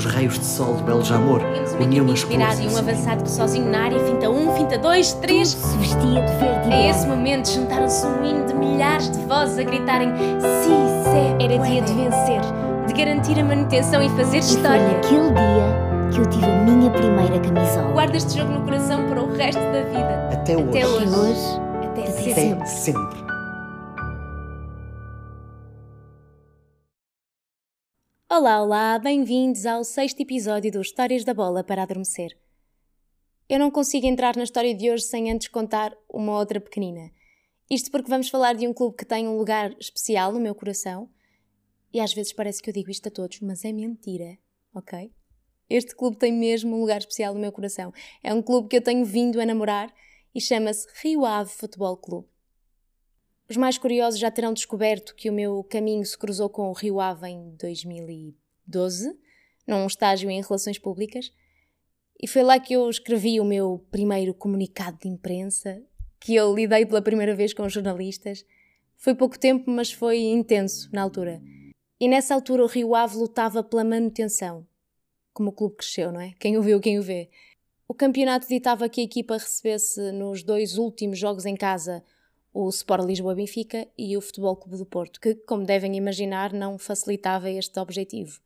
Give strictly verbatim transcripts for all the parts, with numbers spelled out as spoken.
os raios de sol de Beljamor uniam as virado e um avançado que sozinho na área, finta um, finta dois, três. Tudo se vestia de verde e A branco. esse momento juntaram-se um hino de milhares de vozes a gritarem "Si, se Era puede", dia de vencer. de garantir a manutenção e fazer E foi história. naquele dia que eu tive a minha primeira camisola. Guarda este jogo no coração para o resto da vida. Até hoje. Até hoje. Até hoje, Até até sempre. sempre. Até sempre. Olá, olá, bem-vindos ao sexto episódio do Histórias da Bola para Adormecer. Eu não consigo entrar na história de hoje sem antes contar uma outra pequenina. Isto porque vamos falar de um clube que tem um lugar especial no meu coração. E às vezes parece que eu digo isto a todos, mas é mentira, ok? Este clube tem mesmo um lugar especial no meu coração. É um clube que eu tenho vindo a namorar e chama-se Rio Ave Futebol Clube. Os mais curiosos já terão descoberto que o meu caminho se cruzou com o Rio Ave em dois mil e doze, num estágio em Relações Públicas, e foi lá que eu escrevi o meu primeiro comunicado de imprensa, que eu lidei pela primeira vez com jornalistas. Foi pouco tempo, mas foi intenso na altura. E nessa altura o Rio Ave lutava pela manutenção. Como o clube cresceu, não é? Quem o viu, quem o vê. O campeonato ditava que a equipa recebesse nos dois últimos jogos em casa o Sport Lisboa Benfica e o Futebol Clube do Porto, que, como devem imaginar, não facilitava este objetivo.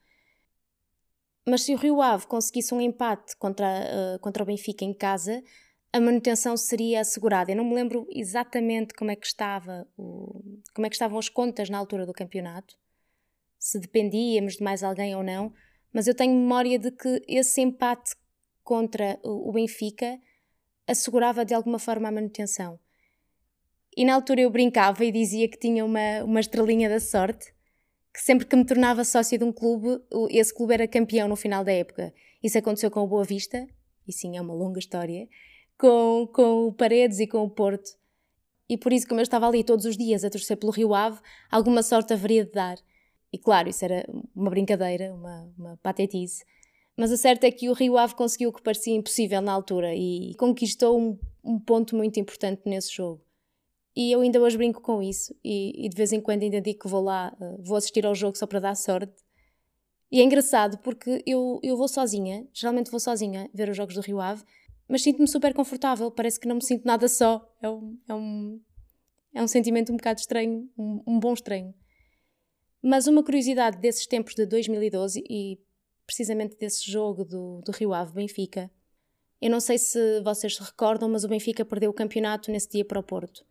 Mas se o Rio Ave conseguisse um empate contra, uh, contra o Benfica em casa, a manutenção seria assegurada. Eu não me lembro exatamente como é que estava o, como é que estavam as contas na altura do campeonato, se dependíamos de mais alguém ou não, mas eu tenho memória de que esse empate contra o Benfica assegurava de alguma forma a manutenção. E na altura eu brincava e dizia que tinha uma, uma estrelinha da sorte, que sempre que me tornava sócia de um clube, esse clube era campeão no final da época. Isso aconteceu com o Boa Vista, e sim, é uma longa história, com, com o Paredes e com o Porto. E por isso, como eu estava ali todos os dias a torcer pelo Rio Ave, alguma sorte haveria de dar. E claro, isso era uma brincadeira, uma, uma patetice. Mas o certo é que o Rio Ave conseguiu o que parecia impossível na altura e conquistou um, um ponto muito importante nesse jogo. E eu ainda hoje brinco com isso e, e de vez em quando ainda digo que vou lá, uh, vou assistir ao jogo só para dar sorte. E é engraçado porque eu, eu vou sozinha, geralmente vou sozinha ver os jogos do Rio Ave, mas sinto-me super confortável, parece que não me sinto nada só. É um, é um, é um sentimento um bocado estranho, um, um bom estranho. Mas uma curiosidade desses tempos de dois mil e doze e precisamente desse jogo do, do Rio Ave Benfica, eu não sei se vocês se recordam, mas o Benfica perdeu o campeonato nesse dia para o Porto.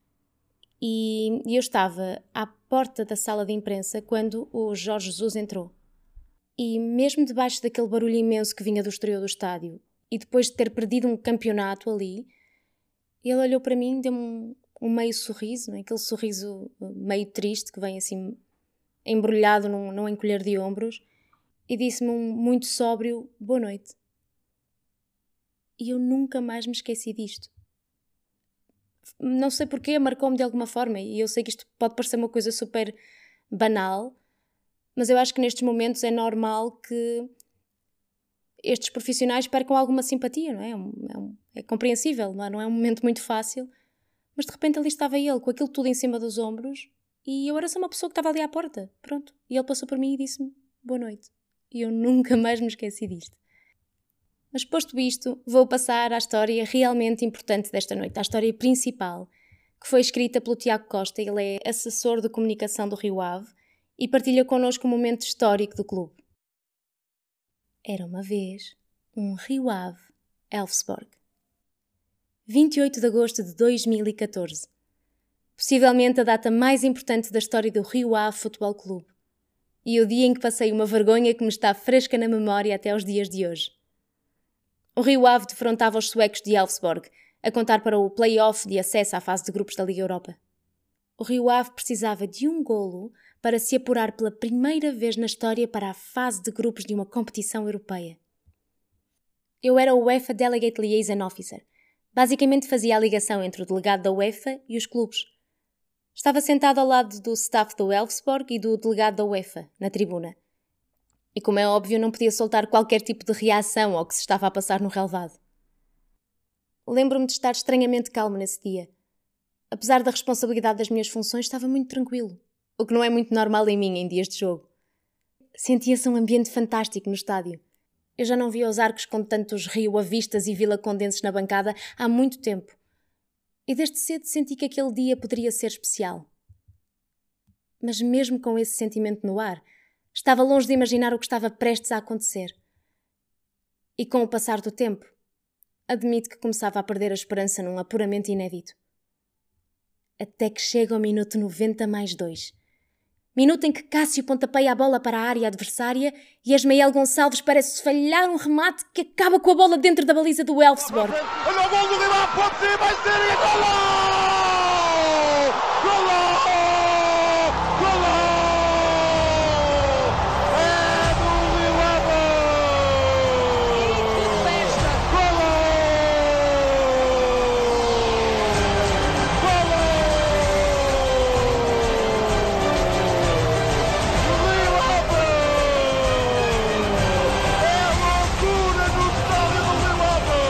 E eu estava à porta da sala de imprensa quando o Jorge Jesus entrou. E mesmo debaixo daquele barulho imenso que vinha do exterior do estádio, e depois de ter perdido um campeonato ali, ele olhou para mim, deu-me um, um meio sorriso, não é? Aquele sorriso meio triste que vem assim embrulhado num, num encolher de ombros, e disse-me um muito sóbrio boa noite. E eu nunca mais me esqueci disto. Não sei porquê, marcou-me de alguma forma, e eu sei que isto pode parecer uma coisa super banal, mas eu acho que nestes momentos é normal que estes profissionais percam alguma simpatia, não é? É, um, é, um, é compreensível, não é? Não é um momento muito fácil, mas de repente ali estava ele, com aquilo tudo em cima dos ombros, e eu era só uma pessoa que estava ali à porta, pronto. E ele passou por mim e disse-me boa noite. E eu nunca mais me esqueci disto. Mas posto isto, vou passar à história realmente importante desta noite, à história principal, que foi escrita pelo Tiago Costa. Ele é assessor de comunicação do Rio Ave e partilha connosco um momento histórico do clube. Era uma vez um Rio Ave Elfsborg. vinte e oito de agosto de dois mil e catorze. Possivelmente a data mais importante da história do Rio Ave Futebol Clube. E o dia em que passei uma vergonha que me está fresca na memória até aos dias de hoje. O Rio Ave defrontava os suecos de Elfsborg, a contar para o play-off de acesso à fase de grupos da Liga Europa. O Rio Ave precisava de um golo para se apurar pela primeira vez na história para a fase de grupos de uma competição europeia. Eu era o UEFA Delegate Liaison Officer. Basicamente fazia a ligação entre o delegado da UEFA e os clubes. Estava sentado ao lado do staff do Elfsborg e do delegado da UEFA, na tribuna. E como é óbvio, não podia soltar qualquer tipo de reação ao que se estava a passar no relvado. Lembro-me de estar estranhamente calmo nesse dia. Apesar da responsabilidade das minhas funções, estava muito tranquilo, o que não é muito normal em mim em dias de jogo. sentia-se um ambiente fantástico no estádio. Eu já não via os arcos com tantos Rio Avistas e Vila Condenses na bancada há muito tempo. E desde cedo senti que aquele dia poderia ser especial. Mas mesmo com esse sentimento no ar, estava longe de imaginar o que estava prestes a acontecer. E com o passar do tempo, admito que começava a perder a esperança num apuramento inédito. Até que chega ao minuto noventa mais dois. Minuto em que Cássio pontapeia a bola para a área adversária e Ismael Gonçalves parece falhar um remate que acaba com a bola dentro da baliza do Elfsborg. Olha o gol do rival, pode ser, vai ser e golo! Golo! Golo! É do Rio Ave! E que festa! Golo! Golo! Rio Ave! É loucura no estádio do Rio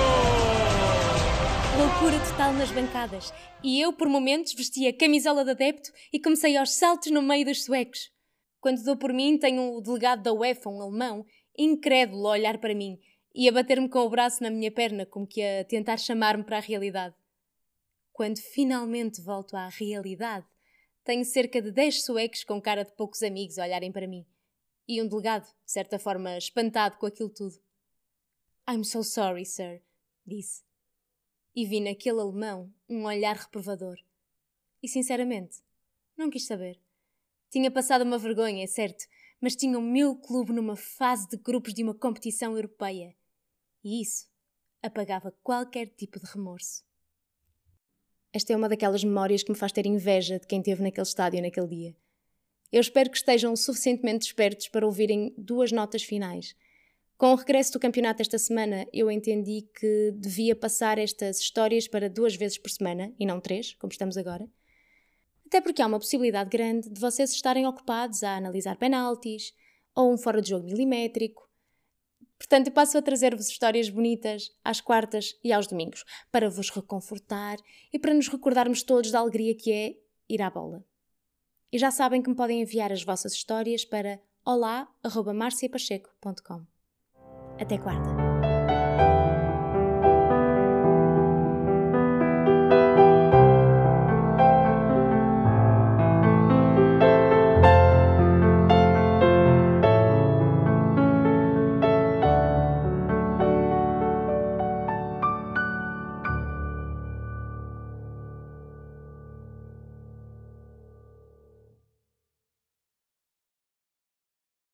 Ave! Loucura total nas bancadas. E eu, por momentos, vestia a camisola de adepto e comecei aos saltos no meio dos suecos. Quando dou por mim, tenho o delegado da UEFA, um alemão, incrédulo a olhar para mim e a bater-me com o braço na minha perna, como que a tentar chamar-me para a realidade. Quando finalmente volto à realidade, tenho cerca de dez suecos com cara de poucos amigos a olharem para mim. E um delegado, de certa forma, espantado com aquilo tudo. "I'm so sorry, sir", disse. E vi naquele alemão um olhar reprovador. E, sinceramente, não quis saber. Tinha passado uma vergonha, é certo, mas tinha o meu clube numa fase de grupos de uma competição europeia. E isso apagava qualquer tipo de remorso. Esta é uma daquelas memórias que me faz ter inveja de quem esteve naquele estádio naquele dia. Eu espero que estejam suficientemente despertos para ouvirem duas notas finais. Com o regresso do campeonato esta semana, eu entendi que devia passar estas histórias para duas vezes por semana, e não três, como estamos agora. Até porque há uma possibilidade grande de vocês estarem ocupados a analisar penaltis, ou um fora de jogo milimétrico. Portanto, eu passo a trazer-vos histórias bonitas às quartas e aos domingos, para vos reconfortar e para nos recordarmos todos da alegria que é ir à bola. E já sabem que me podem enviar as vossas histórias para olá arroba marcia pacheco ponto com. Até quarta!